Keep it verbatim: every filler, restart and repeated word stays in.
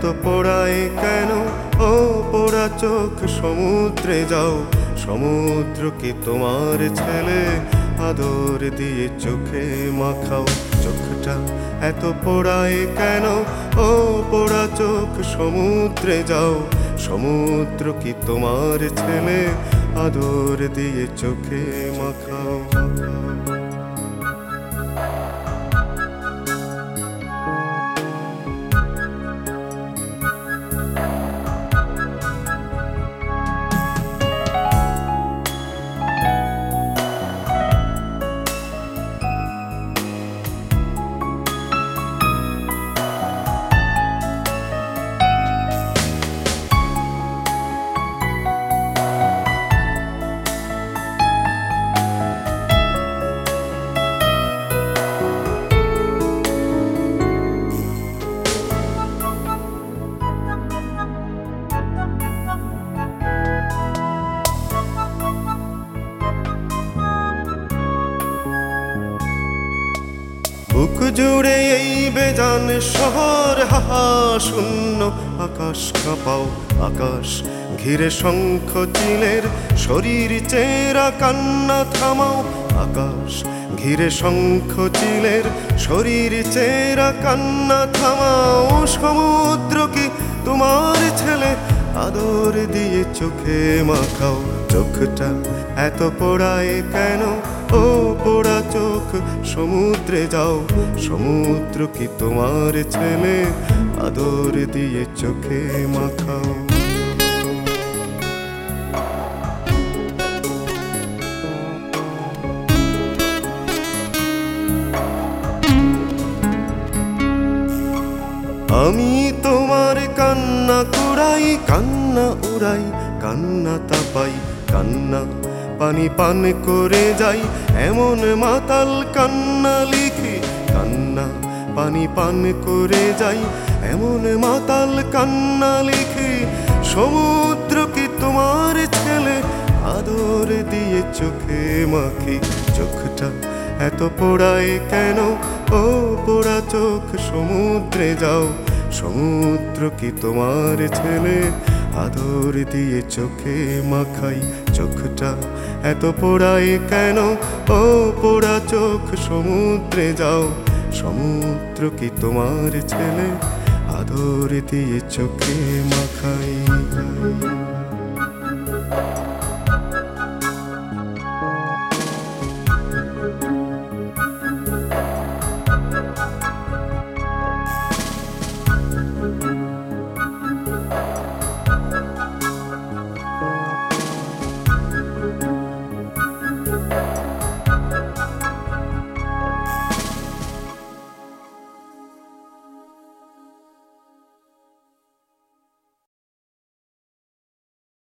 পোড়ায় কেন ও পোড়া চোখ সমুদ্রে যাও, সমুদ্র কি তোমার ছেলে আদর দিয়ে চোখে মাখাও। চোখটা এত পোড়ায় কেন ও পোড়া চোখ সমুদ্রে যাও, সমুদ্র কি তোমার ছেলে আদর দিয়ে চোখে মাখাও। বুক জুড়ে এই বেজান শহর হাহা শূন্য আকাশ কাঁপাও, আকাশ ঘিরে শঙ্খ চিলের শরীর চেরা কান্না থামাও। আকাশ ঘিরে শঙ্খ চিলের শরীর চেরা কান্না থামাও। সমুদ্র কি তোমার ছেলে আদর দিয়ে চোখে মাখাও। চোখটা এত পোড়ায় কেন ও পোড়া চোখ সমুদ্রে যাও, সমুদ্র কি তোমার ছেলে আদর দিয়ে চোখে মাখাও। আমি তোমার কান্না কুড়াই, কান্না উড়াই, কান্না তাপাই, কান্না পানি পান করে যাই, এমন মাতাল কান্না লিখি। কান্না পানি পান করে যাই, এমন মাতাল কান্না লিখি। সমুদ্র কি তোমার ছেলে আদর দিয়ে চোখে মাখি। চোখটা এত পোড়ায় কেন ও পোড়া চোখ সমুদ্রে যাও, সমুদ্র কি তোমার ছেলে আদর দিয়ে চোখে মাখাই। চোখটা এত পোড়ায় কেন ও পোড়া চোখ সমুদ্রে যাও, সমুদ্র কি তোমার ছেলে আদর দিয়ে চোখে মাখাই।